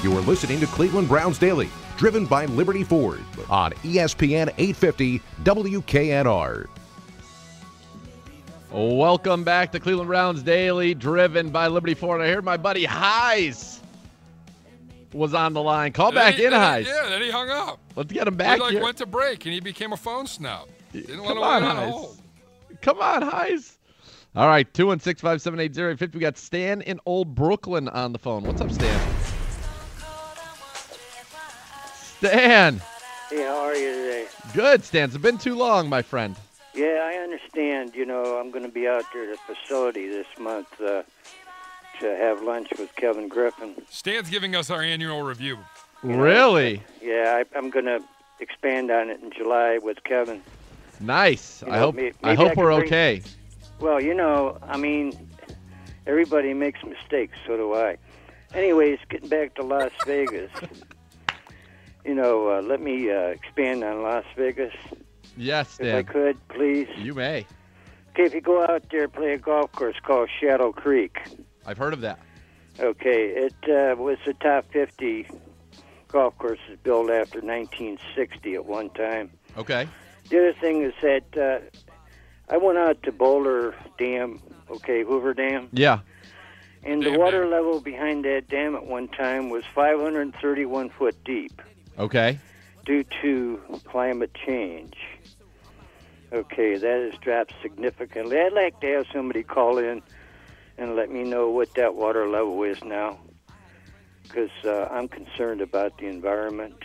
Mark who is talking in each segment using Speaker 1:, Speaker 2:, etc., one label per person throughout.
Speaker 1: You are listening to Cleveland Browns Daily, driven by Liberty Ford on ESPN 850 WKNR.
Speaker 2: Welcome back to Cleveland Browns Daily, driven by Liberty Ford. I heard my buddy Heise was on the line. Call back in, Heise.
Speaker 3: Yeah, then he hung up.
Speaker 2: Let's get him back
Speaker 3: He
Speaker 2: here.
Speaker 3: went to break, and he became a phone snob. Didn't let
Speaker 2: Come
Speaker 3: him
Speaker 2: on,
Speaker 3: on
Speaker 2: Heise.
Speaker 3: hold.
Speaker 2: Come on, Heise. All right, 216-578-0850. We got Stan in Old Brooklyn on the phone. What's up, Stan? Stan.
Speaker 4: Hey, how are you today?
Speaker 2: Good, Stan. It's been too long, my friend.
Speaker 4: Yeah, I understand. You know, I'm going to be out there at the facility this month to have lunch with Kevin Griffin.
Speaker 3: Stan's giving us our annual review.
Speaker 2: Really?
Speaker 4: Yeah, I'm going to expand on it in July with Kevin.
Speaker 2: Nice.
Speaker 4: You
Speaker 2: I
Speaker 4: know,
Speaker 2: hope
Speaker 4: maybe
Speaker 2: I hope
Speaker 4: I can
Speaker 2: we're
Speaker 4: bring-
Speaker 2: okay.
Speaker 4: Well, you know, I mean, everybody makes mistakes, so do I. Anyways, getting back to Las Vegas. You know, let me expand on Las Vegas,
Speaker 2: Yes,
Speaker 4: if I
Speaker 2: Stan.
Speaker 4: could, please.
Speaker 2: You may.
Speaker 4: Okay, if you go out there, play a golf course called Shadow Creek.
Speaker 2: I've heard of that.
Speaker 4: Okay, it was the top 50 golf courses built after 1960 at one time.
Speaker 2: Okay.
Speaker 4: The other thing is that I went out to Boulder Dam, okay, Hoover Dam,
Speaker 2: Yeah.
Speaker 4: and the
Speaker 3: Damn
Speaker 4: water
Speaker 3: dam.
Speaker 4: level behind that dam at one time was 531 foot deep
Speaker 2: Okay.
Speaker 4: due to climate change. Okay, that has dropped significantly. I'd like to have somebody call in and let me know what that water level is now, because I'm concerned about the environment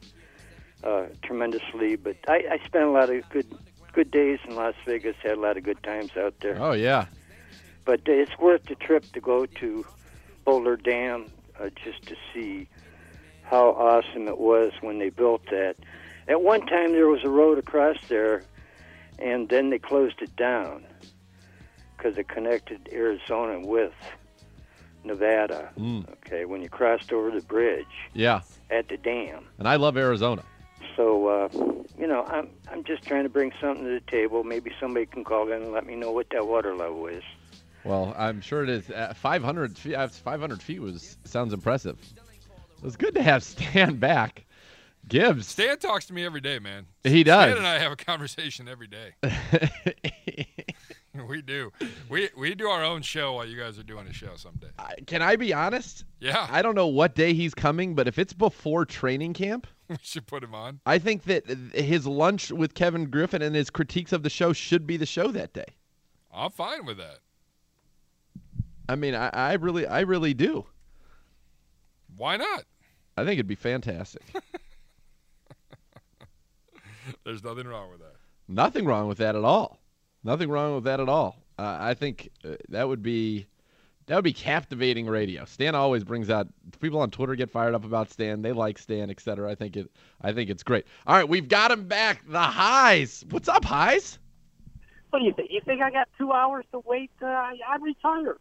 Speaker 4: tremendously. But I spent a lot of good days in Las Vegas, had a lot of good times out there.
Speaker 2: Oh, yeah.
Speaker 4: But it's worth the trip to go to Boulder Dam just to see how awesome it was when they built that. At one time, there was a road across there, and then they closed it down because it connected Arizona with Nevada. Okay, when you crossed over the bridge
Speaker 2: Yeah.
Speaker 4: at the dam.
Speaker 2: And I love Arizona.
Speaker 4: So, you know, I'm just trying to bring something to the table. Maybe somebody can call in and let me know what that water level is.
Speaker 2: Well, I'm sure it is. 500 feet, 500 feet sounds impressive. It was good to have Stan back. Gibbs.
Speaker 3: Stan talks to me every day, man.
Speaker 2: He does.
Speaker 3: Stan and I have a conversation every day. We do. We do our own show while you guys are doing a show someday.
Speaker 2: Can I be honest?
Speaker 3: Yeah,
Speaker 2: I don't know what day he's coming, but if it's before training camp,
Speaker 3: we should put him on.
Speaker 2: I think that his lunch with Kevin Griffin and his critiques of the show should be the show that day.
Speaker 3: I'm fine with that.
Speaker 2: I mean, I really do.
Speaker 3: Why not?
Speaker 2: I think it'd be fantastic.
Speaker 3: There's nothing wrong with that.
Speaker 2: Nothing wrong with that at all. Nothing wrong with that at all. I think that would be captivating radio. Stan always brings out people on Twitter get fired up about Stan. They like Stan, etc. I think it's great. All right, we've got him back. The Heise. What's up, Heise?
Speaker 5: What do you think? You think I got 2 hours to wait? I'm retired.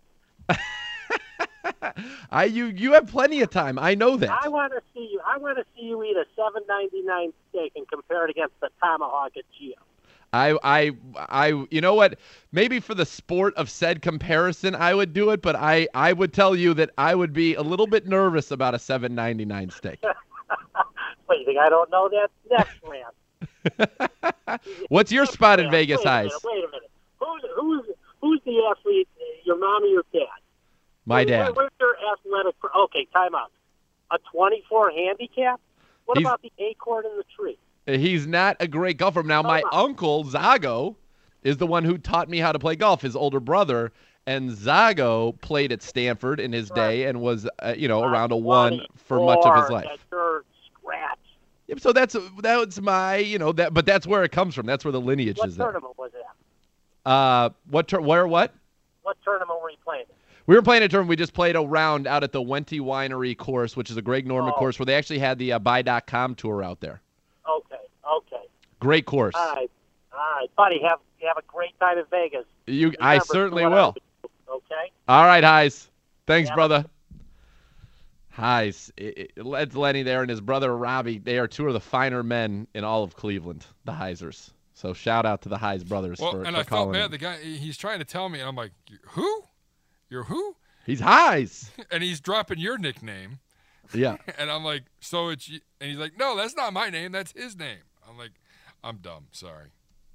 Speaker 2: You have plenty of time. I know that.
Speaker 5: I want to see you. I want to see you eat a $7.99 steak and compare it against the tomahawk at Gio.
Speaker 2: You know what? Maybe for the sport of said comparison, I would do it, but I would tell you that I would be a little bit nervous about a $7.99 steak.
Speaker 5: What, you think I don't know that? Next man.
Speaker 2: What's your spot in Vegas,
Speaker 5: Wait a
Speaker 2: Heise?
Speaker 5: minute, wait a minute. Who's the athlete? Your mom or your dad?
Speaker 2: My dad.
Speaker 5: Where's your athletic? Okay, time out. A 24 handicap? What
Speaker 2: He's-
Speaker 5: about the acorn in the tree?
Speaker 2: He's not a great golfer. Now, my uncle, Zago, is the one who taught me how to play golf, his older brother. And Zago played at Stanford in his day and was, around a one for much of his life.
Speaker 5: At your scratch.
Speaker 2: Yep, so that's my, but that's where it comes from. That's where the lineage
Speaker 5: What
Speaker 2: is there.
Speaker 5: tournament was that?
Speaker 2: What?
Speaker 5: What tournament were you playing?
Speaker 2: We were playing a tournament. We just played a round out at the Wente Winery course, which is a Greg Norman course where they actually had the Buy.com tour out there.
Speaker 5: Okay.
Speaker 2: Great course.
Speaker 5: All right, buddy. Have a great time in Vegas.
Speaker 2: I certainly will.
Speaker 5: Okay.
Speaker 2: All right, Heise. Thanks,
Speaker 5: Yeah.
Speaker 2: brother. Heise. It's Lenny there and his brother Robbie. They are two of the finer men in all of Cleveland, the Heisers. So shout out to the Heise brothers
Speaker 3: Well,
Speaker 2: for
Speaker 3: and I felt
Speaker 2: calling
Speaker 3: bad.
Speaker 2: in.
Speaker 3: The guy, he's trying to tell me, and I'm like, who? You're who?
Speaker 2: He's Heise.
Speaker 3: And he's dropping your nickname.
Speaker 2: Yeah.
Speaker 3: And I'm like, so it's you. And he's like, no, that's not my name. That's his name. I'm like, I'm dumb. Sorry.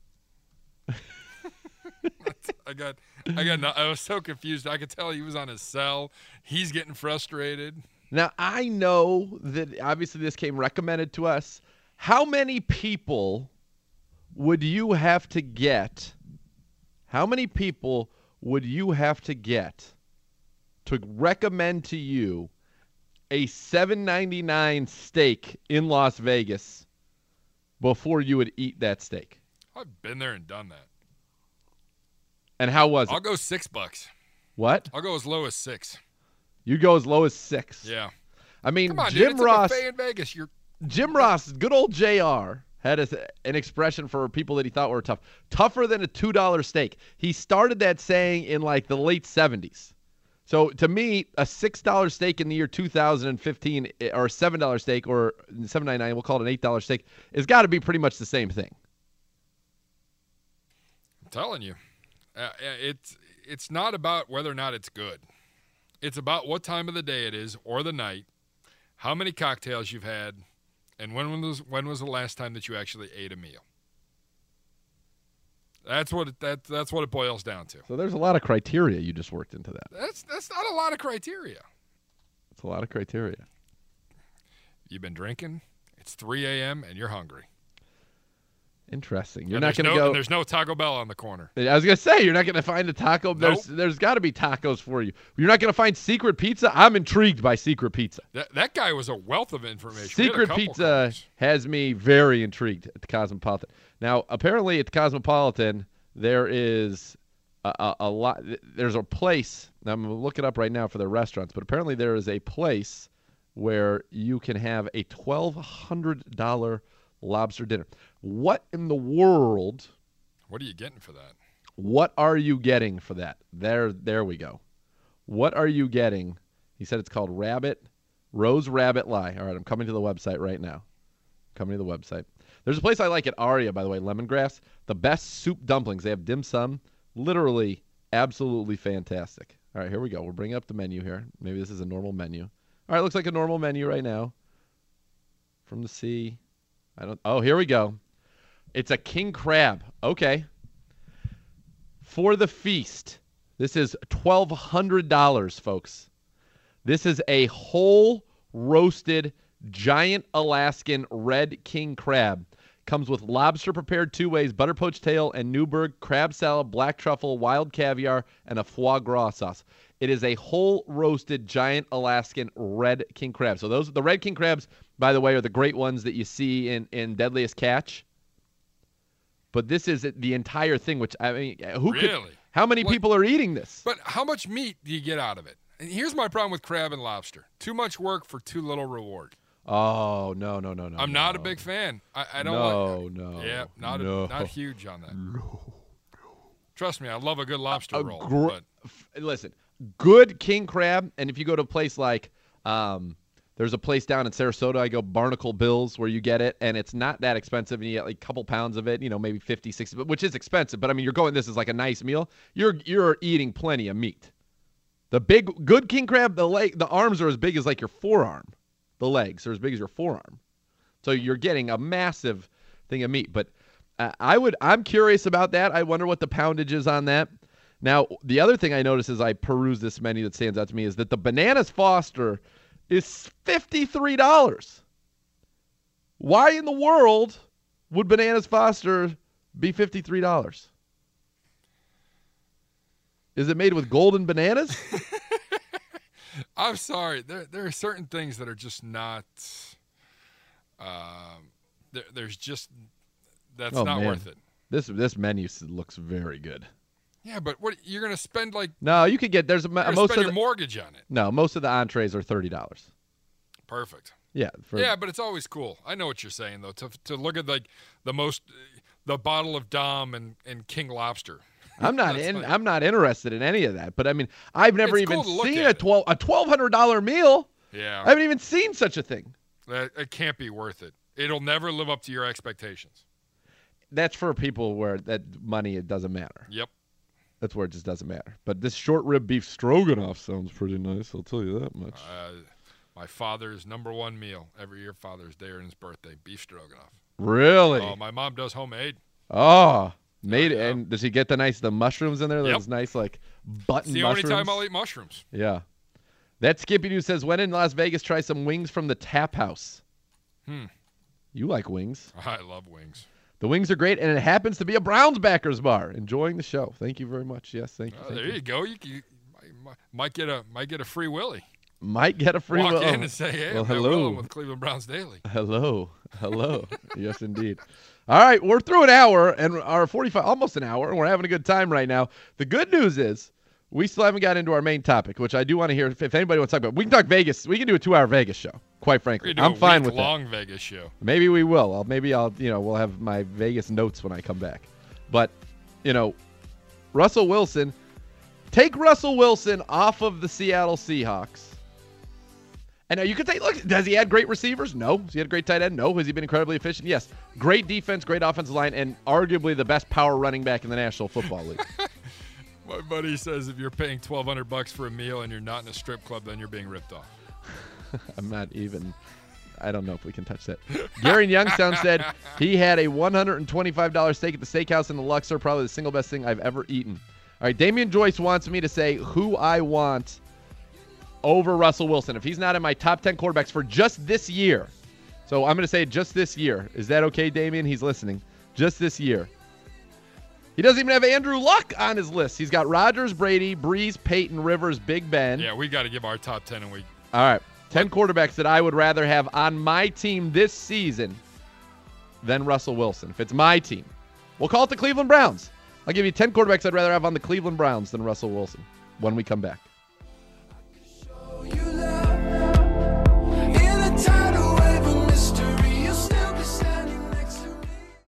Speaker 3: I was so confused. I could tell he was on his cell. He's getting frustrated.
Speaker 2: Now, I know that obviously this came recommended to us. How many people would you have to get? How many people would you have to get to recommend to you a $7.99 steak in Las Vegas before you would eat that steak?
Speaker 3: I've been there and done that.
Speaker 2: And how was it?
Speaker 3: I'll go $6.
Speaker 2: What?
Speaker 3: I'll go as low as $6.
Speaker 2: You go as low as 6.
Speaker 3: Yeah.
Speaker 2: I mean,
Speaker 3: Come on,
Speaker 2: Jim
Speaker 3: dude, it's
Speaker 2: Ross.
Speaker 3: a buffet in Vegas.
Speaker 2: Jim Ross, good old JR, had an expression for people that he thought were tough. Tougher than a $2 steak. He started that saying in like the late 70s. So to me, a $6 steak in the year 2015 or a $7 steak or $7.99, we'll call it an $8 steak, has got to be pretty much the same thing.
Speaker 3: I'm telling you. It's not about whether or not it's good. It's about what time of the day it is or the night, how many cocktails you've had, and when was the last time that you actually ate a meal. That's what it boils down to.
Speaker 2: So there's a lot of criteria you just worked into that.
Speaker 3: That's not a lot of criteria.
Speaker 2: It's a lot of criteria.
Speaker 3: You've been drinking. It's 3 a.m. and you're hungry.
Speaker 2: Interesting. You're
Speaker 3: And
Speaker 2: not going to go.
Speaker 3: And there's no Taco Bell on the corner.
Speaker 2: I was going to say, you're not going to find a taco.
Speaker 3: Nope.
Speaker 2: There's got to be tacos for you. You're not going to find Secret Pizza. I'm intrigued by Secret Pizza.
Speaker 3: That guy was a wealth of information. We had a
Speaker 2: Secret
Speaker 3: couple
Speaker 2: Pizza
Speaker 3: callers.
Speaker 2: has me very intrigued at the Cosmopolitan. Now, apparently at the Cosmopolitan, there is a lot. There's a place. Now, I'm going to look it up right now for their restaurants, but apparently there is a place where you can have a $1,200 lobster dinner. What in the world?
Speaker 3: What are you getting for that?
Speaker 2: What are you getting for that? There we go. What are you getting? He said it's called Rose Rabbit Lie. All right, I'm coming to the website right now. Coming to the website. There's a place I like at Aria, by the way, Lemongrass. The best soup dumplings. They have dim sum. Literally, absolutely fantastic. All right, here we go. We're bringing up the menu here. Maybe this is a normal menu. All right, looks like a normal menu right now. From the sea. Oh, here we go. It's a king crab. Okay. For the feast, this is $1,200, folks. This is a whole roasted giant Alaskan red king crab. Comes with lobster prepared 2 ways, butter poached tail and Newburgh, crab salad, black truffle, wild caviar, and a foie gras sauce. It is a whole roasted giant Alaskan red king crab. So the red king crabs, by the way, are the great ones that you see in Deadliest Catch. But this is the entire thing, which, I mean, how many people are eating this?
Speaker 3: But how much meat do you get out of it? And here's my problem with crab and lobster. Too much work for too little reward.
Speaker 2: Oh, no.
Speaker 3: I'm not a big fan. I don't
Speaker 2: No.
Speaker 3: Yeah, not huge on that.
Speaker 2: No.
Speaker 3: Trust me, I love a good lobster roll.
Speaker 2: Listen, good king crab, and if you go to a place like there's a place down in Sarasota, I go Barnacle Bills, where you get it, and it's not that expensive, and you get like a couple pounds of it, maybe 50, 60, which is expensive, but I mean, this is like a nice meal. You're eating plenty of meat. The good king crab, the arms are as big as like your forearm. The legs are as big as your forearm. So you're getting a massive thing of meat, but I'm curious about that. I wonder what the poundage is on that. Now, the other thing I notice as I peruse this menu that stands out to me is that the Bananas Foster is $53. Why in the world would Bananas Foster be $53? Is it made with golden bananas?
Speaker 3: I'm sorry. There are certain things that are just not. That's not worth it.
Speaker 2: This menu looks very good.
Speaker 3: Yeah, but what you're going to spend like?
Speaker 2: No, you could get most of
Speaker 3: your mortgage on it.
Speaker 2: No, most of the entrees are $30.
Speaker 3: Perfect.
Speaker 2: Yeah.
Speaker 3: But it's always cool. I know what you're saying though. To look at like the bottle of Dom and King Lobster.
Speaker 2: I'm not I'm not interested in any of that. But I mean, I've never even seen a $1,200 meal.
Speaker 3: Yeah.
Speaker 2: I haven't even seen such a thing.
Speaker 3: It can't be worth it. It'll never live up to your expectations.
Speaker 2: That's for people where that money, it doesn't matter.
Speaker 3: Yep.
Speaker 2: That's where it just doesn't matter. But this short rib beef stroganoff sounds pretty nice. I'll tell you that much.
Speaker 3: My father's number one meal every year, Father's Day or his birthday, beef stroganoff.
Speaker 2: Really?
Speaker 3: Oh, my mom does homemade.
Speaker 2: Oh, made
Speaker 3: Yeah.
Speaker 2: and does he get the mushrooms in there?
Speaker 3: Yep.
Speaker 2: Those nice like button
Speaker 3: It's the
Speaker 2: mushrooms.
Speaker 3: only time I'll eat mushrooms.
Speaker 2: Yeah. That Skippy Doo says, when in Las Vegas, try some wings from the Tap House. You like wings.
Speaker 3: I love wings.
Speaker 2: The wings are great, and it happens to be a Browns backers bar. Enjoying the show. Thank you very much. Yes, thank you.
Speaker 3: Oh,
Speaker 2: thank
Speaker 3: there you go. You might get a free Willie.
Speaker 2: Might get a free
Speaker 3: Walk
Speaker 2: will.
Speaker 3: in and say, "Hey,
Speaker 2: Well,
Speaker 3: I'm Matt
Speaker 2: hello.
Speaker 3: Willem with Cleveland Browns Daily."
Speaker 2: Hello. Yes, indeed. All right, we're through an hour and our 45, almost an hour, and we're having a good time right now. The good news is we still haven't got into our main topic, which I do want to hear. If anybody wants to talk about, we can talk Vegas. We can do a 2-hour Vegas show. Quite frankly,
Speaker 3: We do
Speaker 2: I'm
Speaker 3: a
Speaker 2: fine with that.
Speaker 3: long Vegas show.
Speaker 2: Maybe we will. Maybe I'll. We'll have my Vegas notes when I come back. But, Russell Wilson. Take Russell Wilson off of the Seattle Seahawks. And now you could say, look, does he have great receivers? No. Has he had a great tight end? No. Has he been incredibly efficient? Yes. Great defense, great offensive line, and arguably the best power running back in the National Football League.
Speaker 3: My buddy says if you're paying $1,200 for a meal and you're not in a strip club, then you're being ripped off.
Speaker 2: I'm not even. I don't know if we can touch that. Gary Youngstown said he had a $125 steak at the steakhouse in the Luxor, probably the single best thing I've ever eaten. All right, Damian Joyce wants me to say who I want over Russell Wilson. If he's not in my top 10 quarterbacks for just this year. So I'm going to say just this year. Is that okay, Damian? He's listening. Just this year. He doesn't even have Andrew Luck on his list. He's got Rodgers, Brady, Breeze, Peyton, Rivers, Big Ben.
Speaker 3: Yeah, we got to give our top 10 and we.
Speaker 2: All right. 10 quarterbacks that I would rather have on my team this season than Russell Wilson. If it's my team. We'll call it the Cleveland Browns. I'll give you 10 quarterbacks I'd rather have on the Cleveland Browns than Russell Wilson when we come back.